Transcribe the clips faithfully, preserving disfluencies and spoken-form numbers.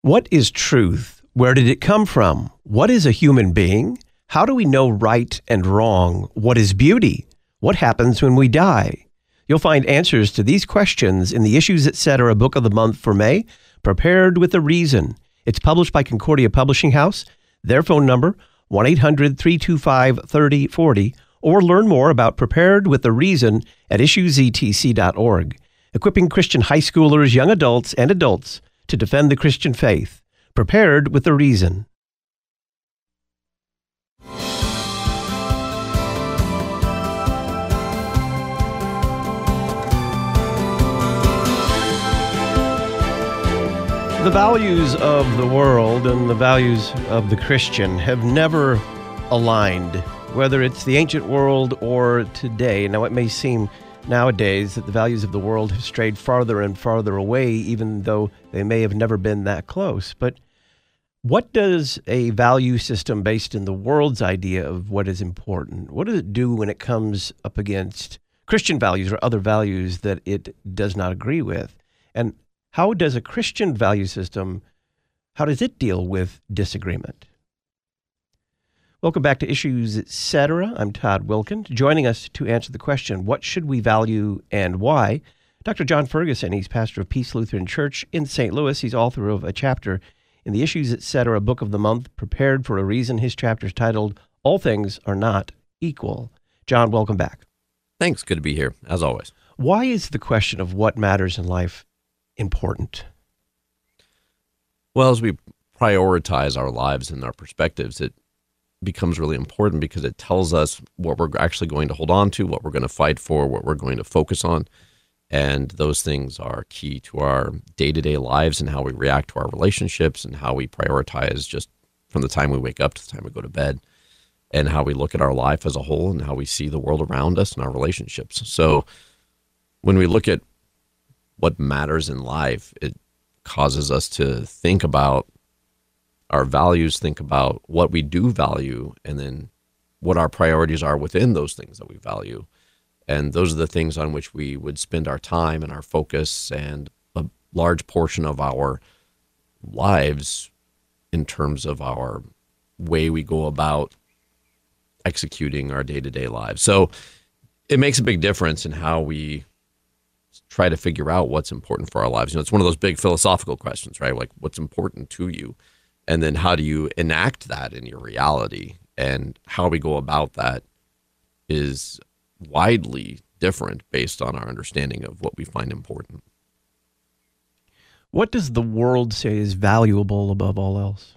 What is truth? Where did it come from? What is a human being? How do we know right and wrong? What is beauty? What happens when we die? You'll find answers to these questions in the Issues Etc. Book of the Month for May, Prepared with a Reason. It's published by Concordia Publishing House. Their phone number, one eight hundred, three two five, three oh four oh, or learn more about Prepared with a Reason at issues e t c dot org. Equipping Christian high schoolers, young adults, and adults to defend the Christian faith. Prepared with a Reason. The values of the world and the values of the Christian have never aligned, whether it's the ancient world or today. Now, it may seem nowadays that the values of the world have strayed farther and farther away, even though they may have never been that close. But what does a value system based in the world's idea of what is important, what does it do when it comes up against Christian values or other values that it does not agree with? And how does a Christian value system, how does it deal with disagreement? Welcome back to Issues Etc. I'm Todd Wilkin. Joining us to answer the question, what should we value and why? Doctor John Ferguson. He's pastor of Peace Lutheran Church in Saint Louis. He's author of a chapter in the Issues Etc. Book of the Month, Prepared for a Reason. His chapter is titled, All Things Are Not Equal. John, welcome back. Thanks. Good to be here, as always. Why is the question of what matters in life important? Well, as we prioritize our lives and our perspectives, it becomes really important because it tells us what we're actually going to hold on to, what we're going to fight for, what we're going to focus on. And those things are key to our day-to-day lives and how we react to our relationships and how we prioritize just from the time we wake up to the time we go to bed, and how we look at our life as a whole and how we see the world around us and our relationships. So when we look at what matters in life, it causes us to think about our values, think about what we do value, and then what our priorities are within those things that we value. And those are the things on which we would spend our time and our focus and a large portion of our lives in terms of our way we go about executing our day-to-day lives. So it makes a big difference in how we try to figure out what's important for our lives. You know, it's one of those big philosophical questions, right? Like, what's important to you? And then how do you enact that in your reality? And how we go about that is widely different based on our understanding of what we find important. What does the world say is valuable above all else?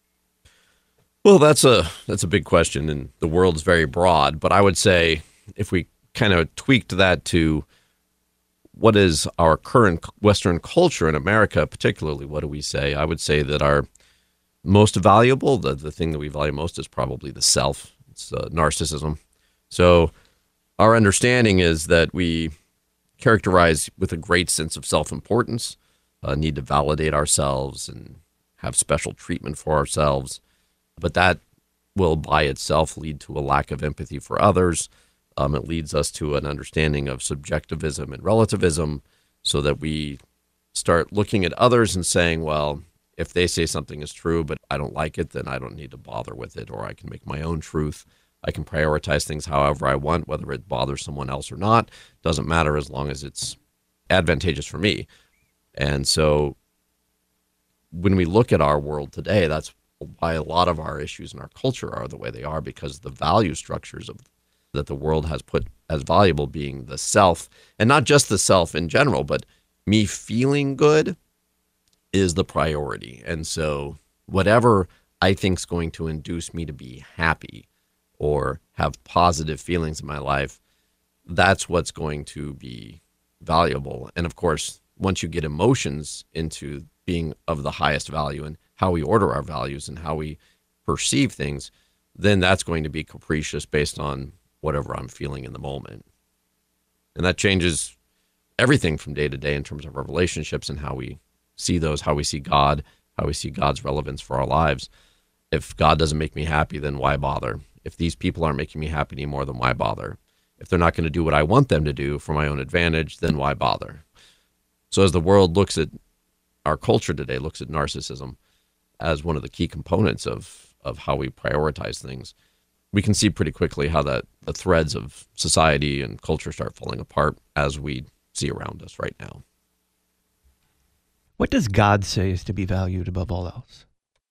Well, that's a that's a big question, and the world's very broad. But I would say if we kind of tweaked that to what is our current Western culture in America, particularly, what do we say? I would say that our most valuable, the, the thing that we value most is probably the self. It's uh, narcissism. So our understanding is that we characterize with a great sense of self-importance, uh, need to validate ourselves and have special treatment for ourselves. But that will by itself lead to a lack of empathy for others. Um, it leads us to an understanding of subjectivism and relativism, so that we start looking at others and saying, well, if they say something is true, but I don't like it, then I don't need to bother with it, or I can make my own truth. I can prioritize things however I want, whether it bothers someone else or not. Doesn't matter as long as it's advantageous for me. And so when we look at our world today, that's why a lot of our issues in our culture are the way they are, because the value structures of that the world has put as valuable being the self, and not just the self in general, but me feeling good is the priority. And so whatever I think is going to induce me to be happy or have positive feelings in my life, that's what's going to be valuable. And of course, once you get emotions into being of the highest value and how we order our values and how we perceive things, then that's going to be capricious based on whatever I'm feeling in the moment. And that changes everything from day to day in terms of our relationships and how we see those, how we see God, how we see God's relevance for our lives. If God doesn't make me happy, then why bother? If these people aren't making me happy anymore, then why bother? If they're not going to do what I want them to do for my own advantage, then why bother? So as the world looks at our culture today looks at narcissism as one of the key components of, of how we prioritize things, we can see pretty quickly how that the threads of society and culture start falling apart as we see around us right now. What does God say is to be valued above all else?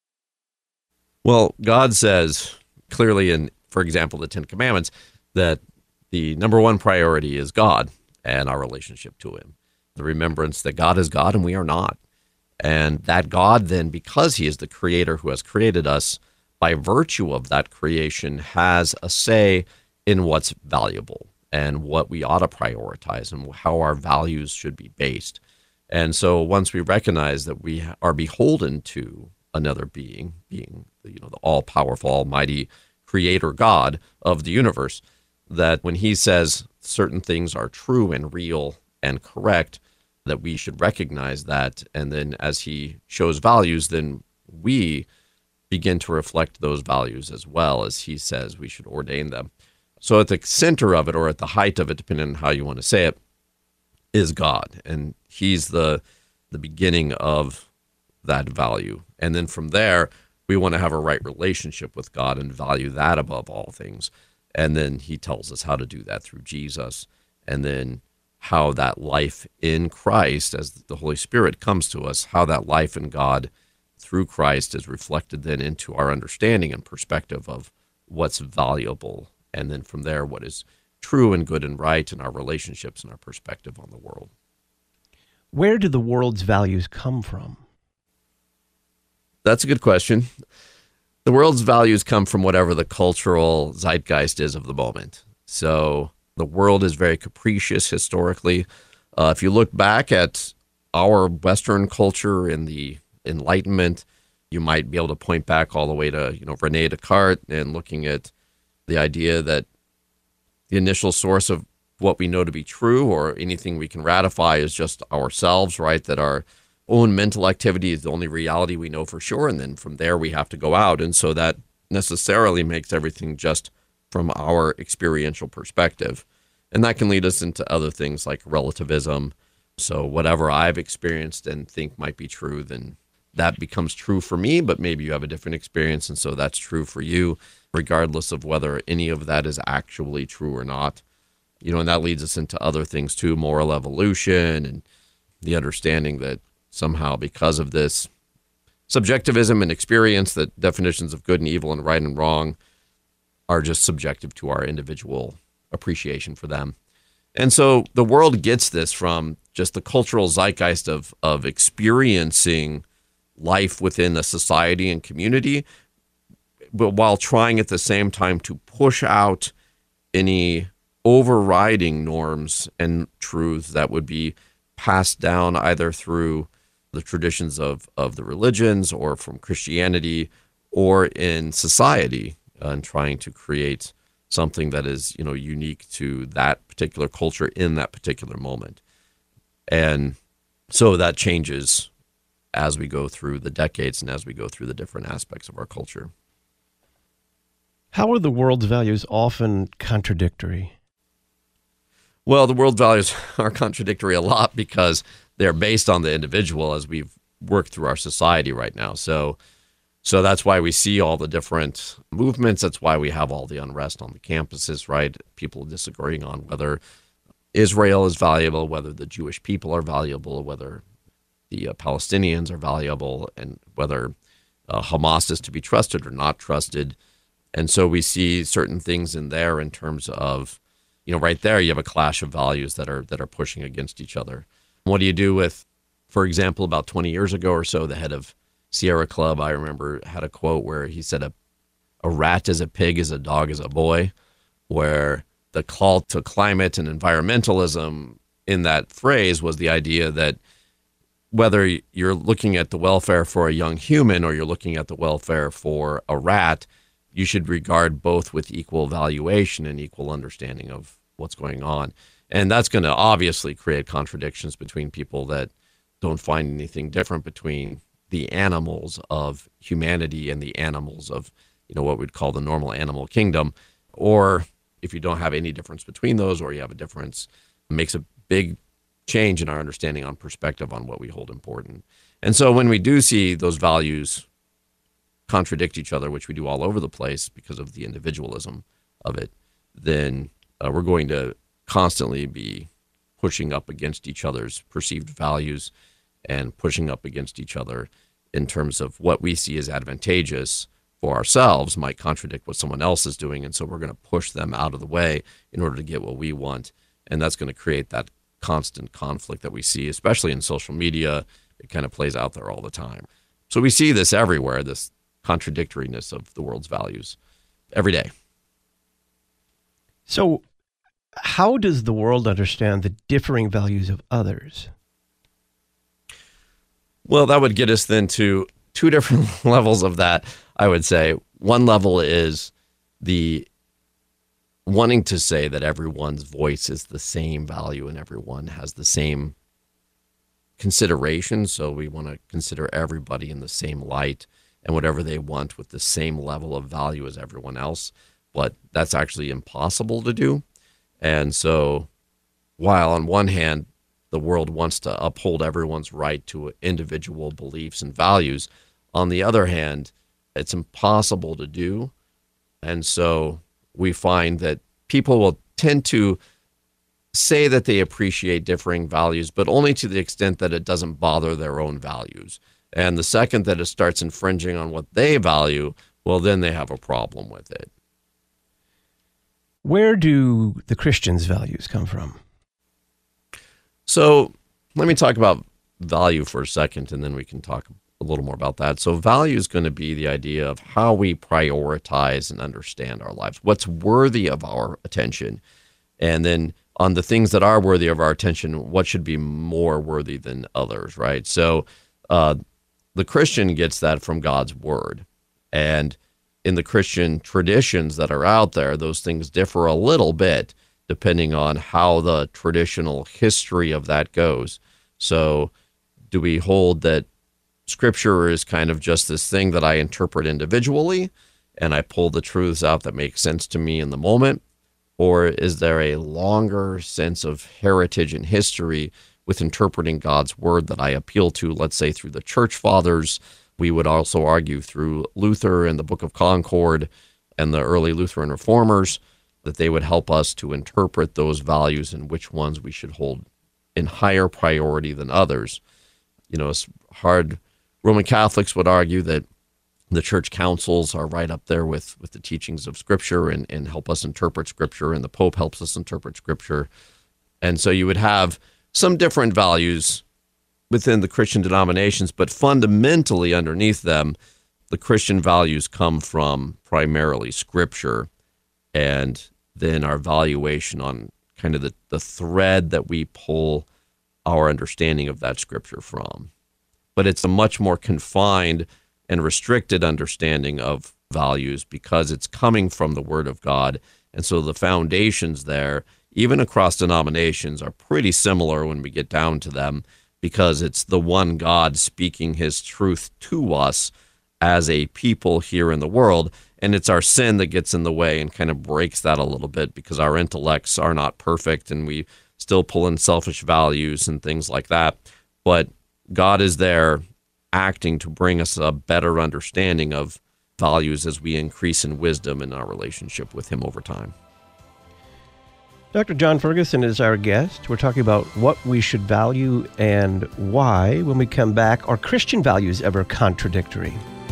Well, God says clearly in, for example, the Ten Commandments, that the number one priority is God and our relationship to him. The remembrance that God is God and we are not. And that God then, because he is the creator who has created us, by virtue of that creation, has a say in what's valuable and what we ought to prioritize and how our values should be based. And so once we recognize that we are beholden to another being, being you know the all-powerful, almighty creator God of the universe, that when he says certain things are true and real and correct, that we should recognize that. And then as he shows values, then we begin to reflect those values as well as he says we should ordain them. So at the center of it, or at the height of it, depending on how you want to say it, is God. And he's the the beginning of that value. And then from there, we want to have a right relationship with God and value that above all things. And then he tells us how to do that through Jesus. And then how that life in Christ, as the Holy Spirit comes to us, how that life in God through Christ is reflected then into our understanding and perspective of what's valuable. And then from there, what is true and good and right in our relationships and our perspective on the world. Where do the world's values come from? That's a good question. The world's values come from whatever the cultural zeitgeist is of the moment. So the world is very capricious historically. Uh, if you look back at our Western culture in the Enlightenment, you might be able to point back all the way to, you know, René Descartes and looking at the idea that the initial source of what we know to be true or anything we can ratify is just ourselves, right? That our own mental activity is the only reality we know for sure. And then from there, we have to go out. And so that necessarily makes everything just from our experiential perspective. And that can lead us into other things like relativism. So whatever I've experienced and think might be true, then that becomes true for me, but maybe you have a different experience. And so that's true for you, regardless of whether any of that is actually true or not. You know, and that leads us into other things too, moral evolution and the understanding that somehow because of this subjectivism and experience, that definitions of good and evil and right and wrong are just subjective to our individual appreciation for them. And so the world gets this from just the cultural zeitgeist of of experiencing life within a society and community, but while trying at the same time to push out any overriding norms and truths that would be passed down either through the traditions of, of the religions or from Christianity or in society, uh, and trying to create something that is, you know, unique to that particular culture in that particular moment. And so that changes as we go through the decades and as we go through the different aspects of our culture. How are the world's values often contradictory? Well, the world values are contradictory a lot because they're based on the individual as we've worked through our society right now. So so that's why we see all the different movements. That's why we have all the unrest on the campuses, right? People disagreeing on whether Israel is valuable, whether the Jewish people are valuable, whether the uh, Palestinians are valuable, and whether uh, Hamas is to be trusted or not trusted. And so we see certain things in there in terms of, you know, right there you have a clash of values that are that are pushing against each other. What do you do with, for example, about twenty years ago or so, the head of Sierra Club, I remember, had a quote where he said, a, a rat is a pig, as a dog is a boy, where the call to climate and environmentalism in that phrase was the idea that whether you're looking at the welfare for a young human or you're looking at the welfare for a rat, you should regard both with equal valuation and equal understanding of what's going on. And that's going to obviously create contradictions between people that don't find anything different between the animals of humanity and the animals of, you know, what we'd call the normal animal kingdom. Or if you don't have any difference between those, or you have a difference, it makes a big change in our understanding on perspective on what we hold important. And so when we do see those values contradict each other, which we do all over the place because of the individualism of it, then uh, we're going to constantly be pushing up against each other's perceived values and pushing up against each other in terms of what we see as advantageous for ourselves might contradict what someone else is doing. And so we're going to push them out of the way in order to get what we want. And that's going to create that constant conflict that we see, especially in social media. It kind of plays out there all the time. So we see this everywhere, this contradictoriness of the world's values every day. So how does the world understand the differing values of others? Well, that would get us then to two different levels of that, I would say. One level is the wanting to say that everyone's voice is the same value and everyone has the same consideration. So we want to consider everybody in the same light and whatever they want with the same level of value as everyone else. But that's actually impossible to do. And so while on one hand, the world wants to uphold everyone's right to individual beliefs and values, on the other hand, it's impossible to do. And so we find that people will tend to say that they appreciate differing values, but only to the extent that it doesn't bother their own values. And the second that it starts infringing on what they value, well, then they have a problem with it. Where do the Christians' values come from? So let me talk about value for a second, and then we can talk a little more about that. So value is going to be the idea of how we prioritize and understand our lives, what's worthy of our attention. And then on the things that are worthy of our attention, what should be more worthy than others, right? So uh, the Christian gets that from God's word. And in the Christian traditions that are out there, those things differ a little bit depending on how the traditional history of that goes. So do we hold that Scripture is kind of just this thing that I interpret individually and I pull the truths out that make sense to me in the moment? Or is there a longer sense of heritage and history with interpreting God's word that I appeal to, let's say through the church fathers? We would also argue through Luther and the Book of Concord and the early Lutheran reformers that they would help us to interpret those values and which ones we should hold in higher priority than others. You know, it's hard. Roman Catholics would argue that the church councils are right up there with, with the teachings of Scripture and, and help us interpret Scripture, and the Pope helps us interpret Scripture. And so you would have some different values within the Christian denominations, but fundamentally underneath them, the Christian values come from primarily Scripture, and then our valuation on kind of the, the thread that we pull our understanding of that Scripture from. But it's a much more confined and restricted understanding of values because it's coming from the Word of God. And so the foundations there, even across denominations, are pretty similar when we get down to them, because it's the one God speaking his truth to us as a people here in the world. And it's our sin that gets in the way and kind of breaks that a little bit, because our intellects are not perfect and we still pull in selfish values and things like that. But God is there acting to bring us a better understanding of values as we increase in wisdom in our relationship with him over time. Doctor John Ferguson is our guest. We're talking about what we should value and why. When we come back, are Christian values ever contradictory?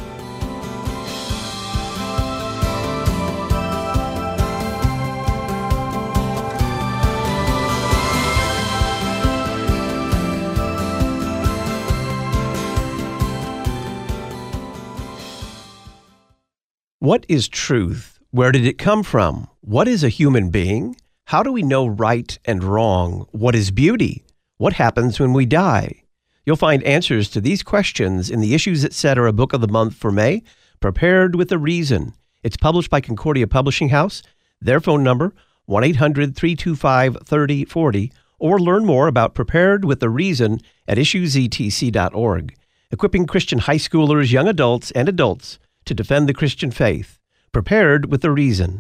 What is truth? Where did it come from? What is a human being? How do we know right and wrong? What is beauty? What happens when we die? You'll find answers to these questions in the Issues Etc. Book of the Month for May, Prepared with a Reason. It's published by Concordia Publishing House. Their phone number, one eight hundred, three two five, three oh four oh, or learn more about Prepared with a Reason at issues e t c dot org. Equipping Christian high schoolers, young adults, and adults to defend the Christian faith. Prepared with a Reason.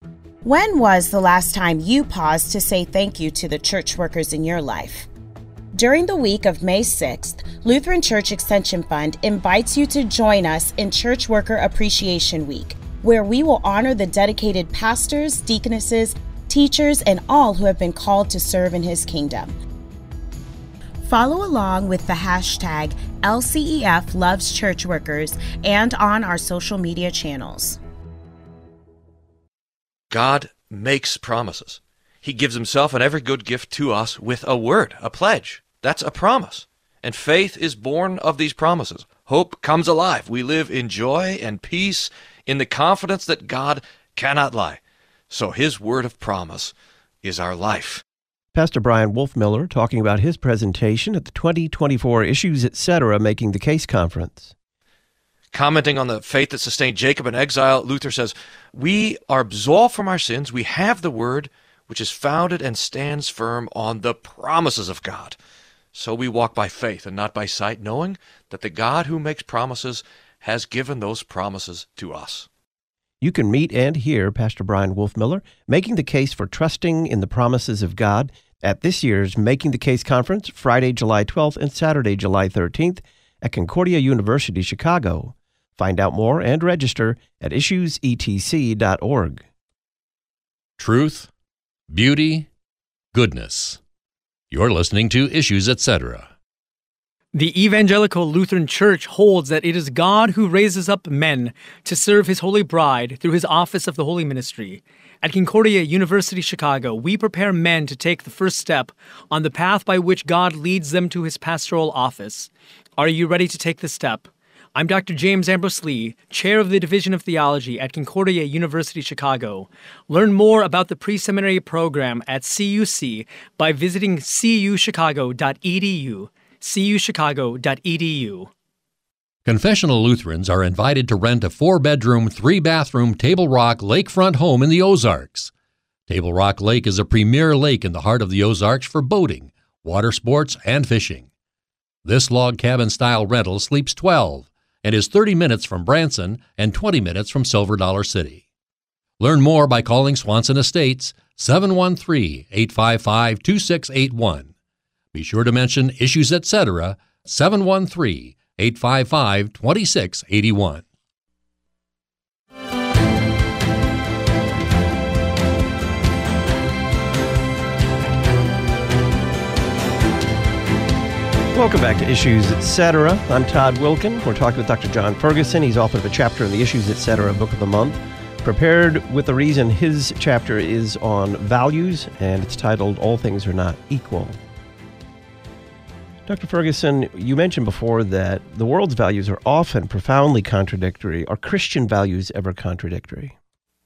When was the last time you paused to say thank you to the church workers in your life? During the week of May sixth, Lutheran Church Extension Fund invites you to join us in Church Worker Appreciation Week, where we will honor the dedicated pastors, deaconesses, teachers, and all who have been called to serve in His kingdom. Follow along with the hashtag L C E F Loves Church Workers and on our social media channels. God makes promises. He gives Himself and every good gift to us with a word, a pledge. That's a promise. And faith is born of these promises. Hope comes alive. We live in joy and peace in the confidence that God cannot lie. So His word of promise is our life. Pastor Brian Wolfmueller talking about his presentation at the twenty twenty-four Issues Etc. Making the Case Conference. Commenting on the faith that sustained Jacob in exile, Luther says, "We are absolved from our sins. We have the word, which is founded and stands firm on the promises of God. So we walk by faith and not by sight, knowing that the God who makes promises has given those promises to us." You can meet and hear Pastor Brian Wolfmueller making the case for trusting in the promises of God at this year's Making the Case Conference, Friday, July twelfth and Saturday, July thirteenth at Concordia University, Chicago. Find out more and register at issues e t c dot org. Truth, beauty, goodness. You're listening to Issues Etc. The Evangelical Lutheran Church holds that it is God who raises up men to serve His holy bride through His office of the holy ministry. At Concordia University, Chicago, we prepare men to take the first step on the path by which God leads them to His pastoral office. Are you ready to take the step? I'm Doctor James Ambrose Lee, Chair of the Division of Theology at Concordia University, Chicago. Learn more about the pre-seminary program at C U C by visiting c u chicago dot e d u. c u chicago dot e d u. Confessional Lutherans are invited to rent a four-bedroom, three-bathroom Table Rock lakefront home in the Ozarks. Table Rock Lake is a premier lake in the heart of the Ozarks for boating, water sports, and fishing. This log cabin-style rental sleeps twelve and is thirty minutes from Branson and twenty minutes from Silver Dollar City. Learn more by calling Swanson Estates seven one three, eight five five, two six eight one. Be sure to mention Issues Etc. seven one three, eight five five, two six eight one. Welcome back to Issues Etc. I'm Todd Wilkin. We're talking with Doctor John Ferguson. He's author of a chapter in the Issues Etc. Book of the Month, prepared with the reason. His chapter is on values, and it's titled All Things Are Not Equal. Doctor Ferguson, you mentioned before that the world's values are often profoundly contradictory. Are Christian values ever contradictory?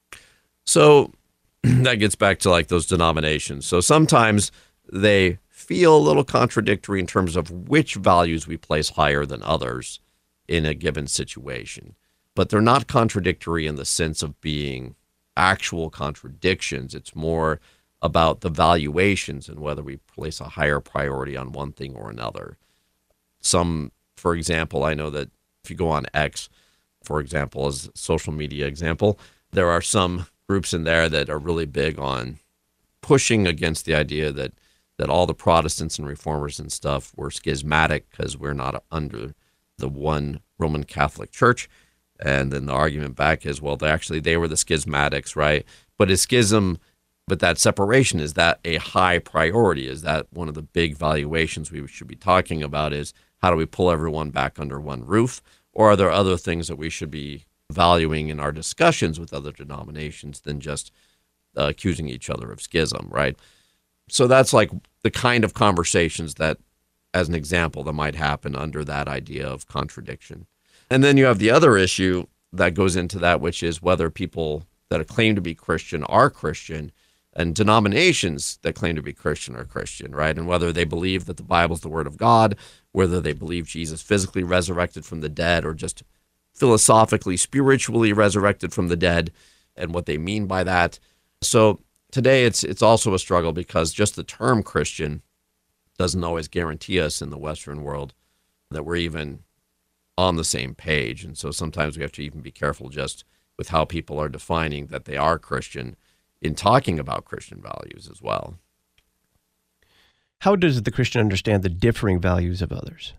So that gets back to like those denominations. So sometimes they feel a little contradictory in terms of which values we place higher than others in a given situation. But they're not contradictory in the sense of being actual contradictions. It's more about the valuations and whether we place a higher priority on one thing or another. Some, for example, I know that if you go on X, for example, as a social media example, there are some groups in there that are really big on pushing against the idea that that all the Protestants and Reformers and stuff were schismatic because we're not under the one Roman Catholic Church. And then the argument back is, well, they actually, they were the schismatics, right? But is schism, but that separation, is that a high priority? Is that one of the big valuations we should be talking about, is how do we pull everyone back under one roof? Or are there other things that we should be valuing in our discussions with other denominations than just uh, accusing each other of schism, right? So that's like the kind of conversations that, as an example, that might happen under that idea of contradiction. And then you have the other issue that goes into that, which is whether people that claim to be Christian are Christian, and denominations that claim to be Christian are Christian, right? And whether they believe that the Bible is the Word of God, whether they believe Jesus physically resurrected from the dead or just philosophically, spiritually resurrected from the dead, and what they mean by that. So today it's it's also a struggle because just the term Christian doesn't always guarantee us in the Western world that we're even on the same page. And so sometimes we have to even be careful just with how people are defining that they are Christian in talking about Christian values as well. How does the Christian understand the differing values of others?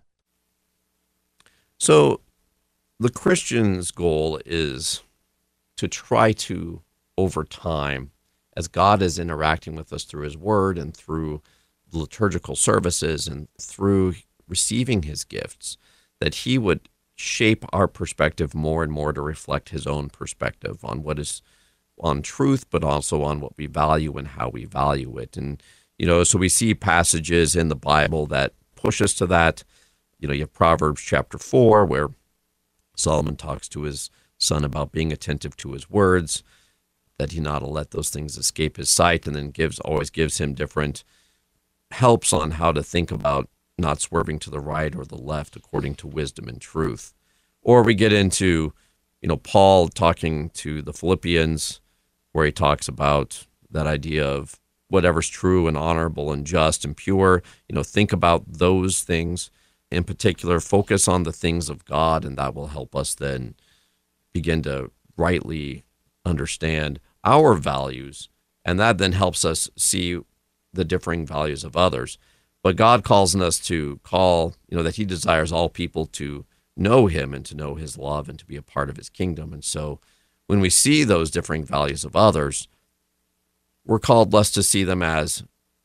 So the Christian's goal is to try to, over time, as God is interacting with us through his word and through liturgical services and through receiving his gifts, that he would shape our perspective more and more to reflect his own perspective on what is on truth, but also on what we value and how we value it. And, you know, so we see passages in the Bible that push us to that. You know, you have Proverbs chapter four, where Solomon talks to his son about being attentive to his words, that he not let those things escape his sight, and then gives always gives him different helps on how to think about not swerving to the right or the left according to wisdom and truth. Or we get into, you know, Paul talking to the Philippians, where he talks about that idea of whatever's true and honorable and just and pure, you know, think about those things in particular, focus on the things of God, and that will help us then begin to rightly understand our values, and that then helps us see the differing values of others. But God calls on us to call, you know, that he desires all people to know him and to know his love and to be a part of his kingdom. And so when we see those differing values of others, we're called less to see them as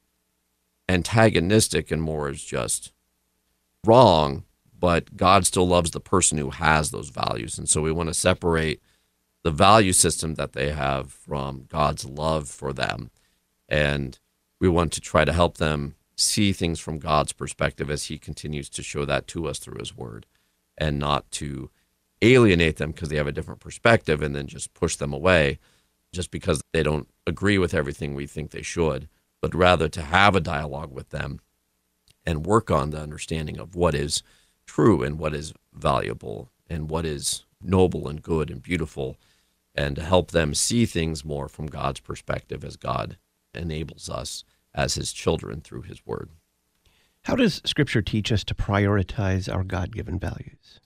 antagonistic and more as just wrong, but God still loves the person who has those values. And so we want to separate the value system that they have from God's love for them. And we want to try to help them see things from God's perspective as he continues to show that to us through his word, and not to alienate them because they have a different perspective and then just push them away just because they don't agree with everything we think they should, but rather to have a dialogue with them and work on the understanding of what is true and what is valuable and what is noble and good and beautiful, and to help them see things more from God's perspective as God enables us as his children through his word. How does Scripture teach us to prioritize our God-given values?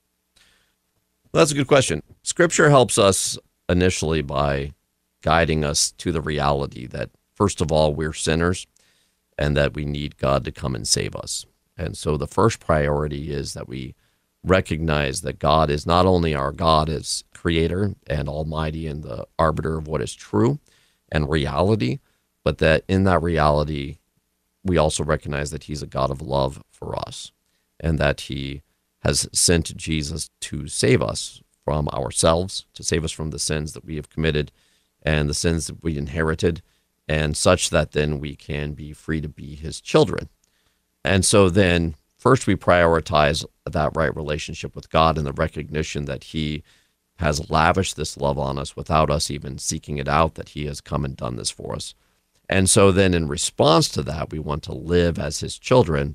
Well, that's a good question. Scripture helps us initially by guiding us to the reality that, first of all, we're sinners and that we need God to come and save us. And so the first priority is that we recognize that God is not only our God as creator and almighty and the arbiter of what is true and reality, but that in that reality, we also recognize that he's a God of love for us, and that he has sent Jesus to save us from ourselves, to save us from the sins that we have committed and the sins that we inherited, and such that then we can be free to be his children. And so then first we prioritize that right relationship with God and the recognition that he has lavished this love on us without us even seeking it out, that he has come and done this for us. And so then in response to that, we want to live as his children.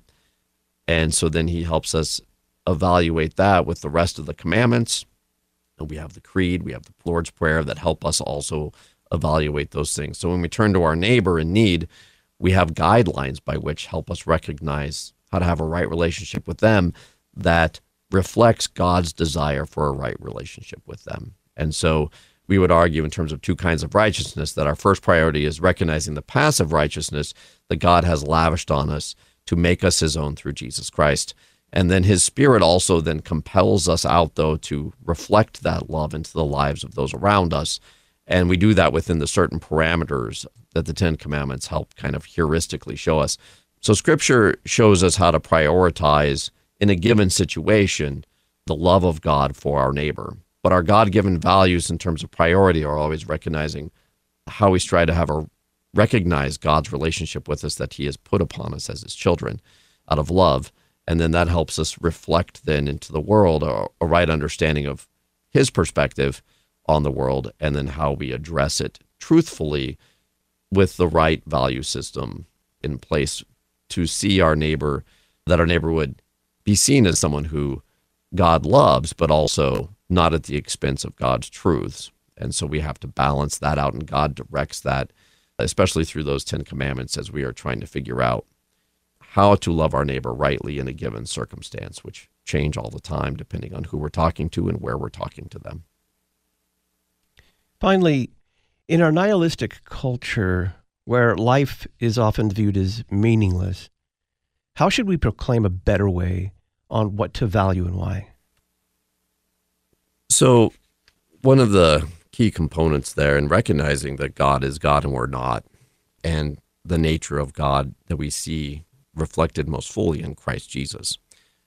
And so then he helps us evaluate that with the rest of the commandments. And we have the creed, we have the Lord's Prayer that help us also evaluate those things. So when we turn to our neighbor in need, we have guidelines by which help us recognize how to have a right relationship with them that reflects God's desire for a right relationship with them. And so we would argue in terms of two kinds of righteousness that our first priority is recognizing the passive righteousness that God has lavished on us to make us his own through Jesus Christ. And then his Spirit also then compels us out, though, to reflect that love into the lives of those around us. And we do that within the certain parameters that the Ten Commandments help kind of heuristically show us. So Scripture shows us how to prioritize in a given situation the love of God for our neighbor. But our God-given values in terms of priority are always recognizing how we strive to have a recognize God's relationship with us that he has put upon us as his children out of love. And then that helps us reflect then into the world a, a right understanding of his perspective on the world, and then how we address it truthfully with the right value system in place to see our neighbor, that our neighbor would be seen as someone who God loves, but also not at the expense of God's truths. And so we have to balance that out, and God directs that, especially through those Ten Commandments, as we are trying to figure out how to love our neighbor rightly in a given circumstance, which change all the time depending on who we're talking to and where we're talking to them. Finally, in our nihilistic culture, where life is often viewed as meaningless. How should we proclaim a better way on what to value and why? So one of the key components there in recognizing that God is God and we're not, and the nature of God that we see reflected most fully in Christ Jesus,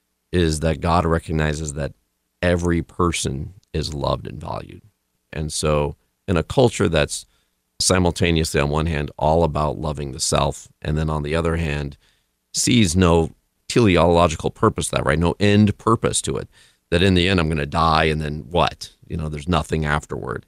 is that God recognizes that every person is loved and valued. And so in a culture that's simultaneously, on one hand, all about loving the self, and then on the other hand, sees no teleological purpose to that, right? No end purpose to it. That in the end, I'm going to die, and then what? You know, there's nothing afterward.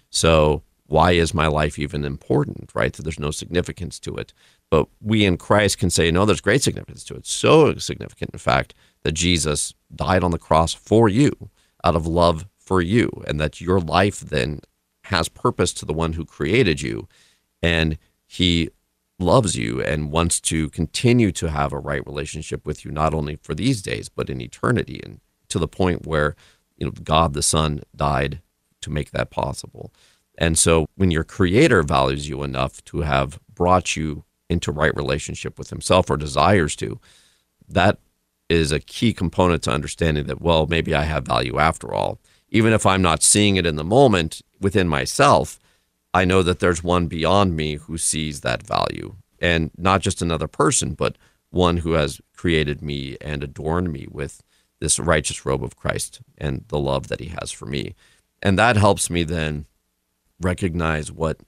So why is my life even important, right? So there's no significance to it. But we in Christ can say, no, there's great significance to it. So significant, in fact, that Jesus died on the cross for you, out of love for you, and that your life then has purpose to the one who created you, and he loves you and wants to continue to have a right relationship with you, not only for these days, but in eternity, and to the point where, you know, God the Son died to make that possible. And so when your Creator values you enough to have brought you into right relationship with himself, or desires to, that is a key component to understanding that, well, maybe I have value after all. Even if I'm not seeing it in the moment within myself, I know that there's one beyond me who sees that value, and not just another person, but one who has created me and adorned me with this righteous robe of Christ and the love that he has for me. And that helps me then recognize what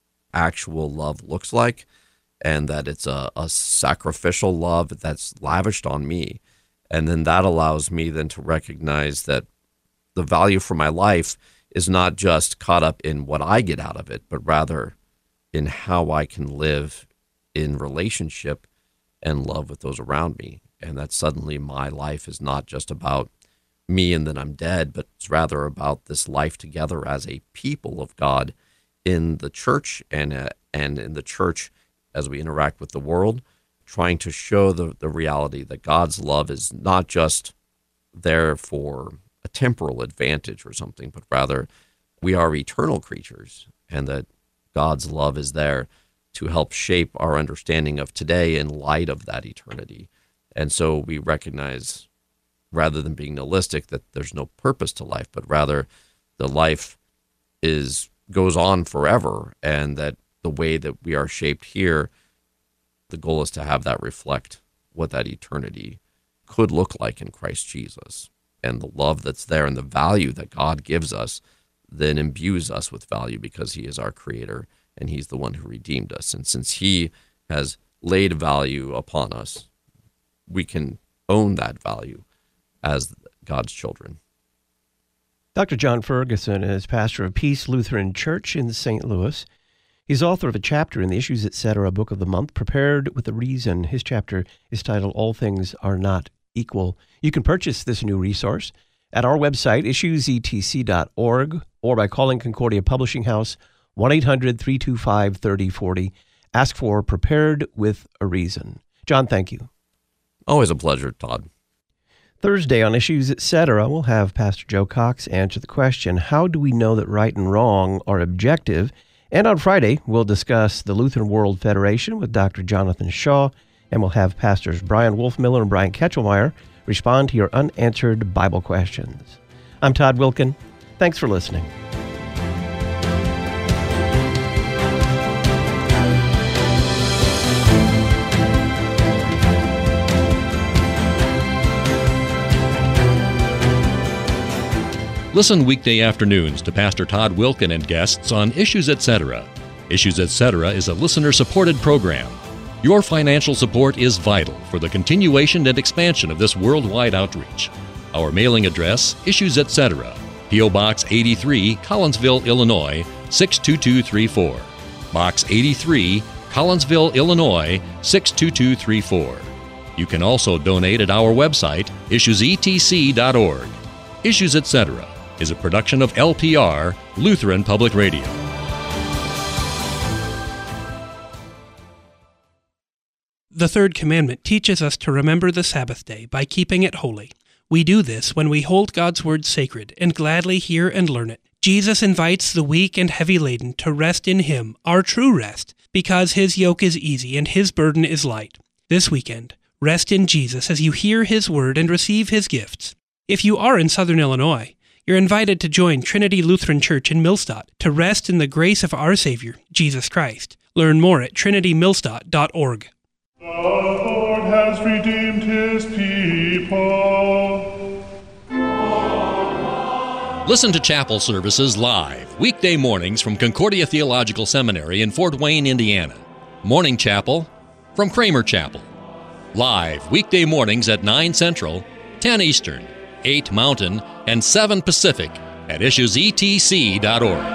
actual love looks like, and that it's a, a sacrificial love that's lavished on me. And then that allows me then to recognize that the value for my life is not just caught up in what I get out of it, but rather in how I can live in relationship and love with those around me. And that suddenly my life is not just about me and then I'm dead, but it's rather about this life together as a people of God in the church, and uh, and in the church as we interact with the world, trying to show the, the reality that God's love is not just there for a temporal advantage or something, but rather we are eternal creatures, and that God's love is there to help shape our understanding of today in light of that eternity. And so we recognize, rather than being nihilistic, that there's no purpose to life, but rather the life is goes on forever, and that the way that we are shaped here, the goal is to have that reflect what that eternity could look like in Christ Jesus. And the love that's there and the value that God gives us then imbues us with value, because he is our creator and he's the one who redeemed us. And since he has laid value upon us, we can own that value as God's children. Doctor John Ferguson is pastor of Peace Lutheran Church in Saint Louis. He's author of a chapter in the Issues Etc. book of the month, Prepared with a Reason. His chapter is titled All Things Are Not Equal. You can purchase this new resource at our website, issues e t c dot org, or by calling Concordia Publishing House, one eight hundred, three two five, three oh four oh. Ask for Prepared with a Reason. John, thank you. Always a pleasure, Todd. Thursday on Issues Etc., we'll have Pastor Joe Cox answer the question, how do we know that right and wrong are objective? And on Friday, we'll discuss the Lutheran World Federation with Doctor Jonathan Shaw, and we'll have Pastors Brian Wolfmiller and Brian Ketchelmeyer respond to your unanswered Bible questions. I'm Todd Wilken. Thanks for listening. Listen weekday afternoons to Pastor Todd Wilken and guests on Issues Etc. Issues Etc. is a listener-supported program. Your financial support is vital for the continuation and expansion of this worldwide outreach. Our mailing address, Issues Etc., P O. Box eighty-three, Collinsville, Illinois, six two two three four. Box eighty-three, Collinsville, Illinois, six two two three four. You can also donate at our website, issues e t c dot org. Issues Etc. is a production of L P R, Lutheran Public Radio. The third commandment teaches us to remember the Sabbath day by keeping it holy. We do this when we hold God's word sacred and gladly hear and learn it. Jesus invites the weak and heavy laden to rest in Him, our true rest, because his yoke is easy and his burden is light. This weekend, rest in Jesus as you hear his word and receive his gifts. If you are in Southern Illinois, you're invited to join Trinity Lutheran Church in Millstadt to rest in the grace of our Savior, Jesus Christ. Learn more at trinity millstadt dot org. The Lord has redeemed his people. Listen to chapel services live, weekday mornings from Concordia Theological Seminary in Fort Wayne, Indiana. Morning Chapel from Kramer Chapel. Live weekday mornings at nine Central, ten Eastern, eight Mountain, and seven Pacific at issues e t c dot org.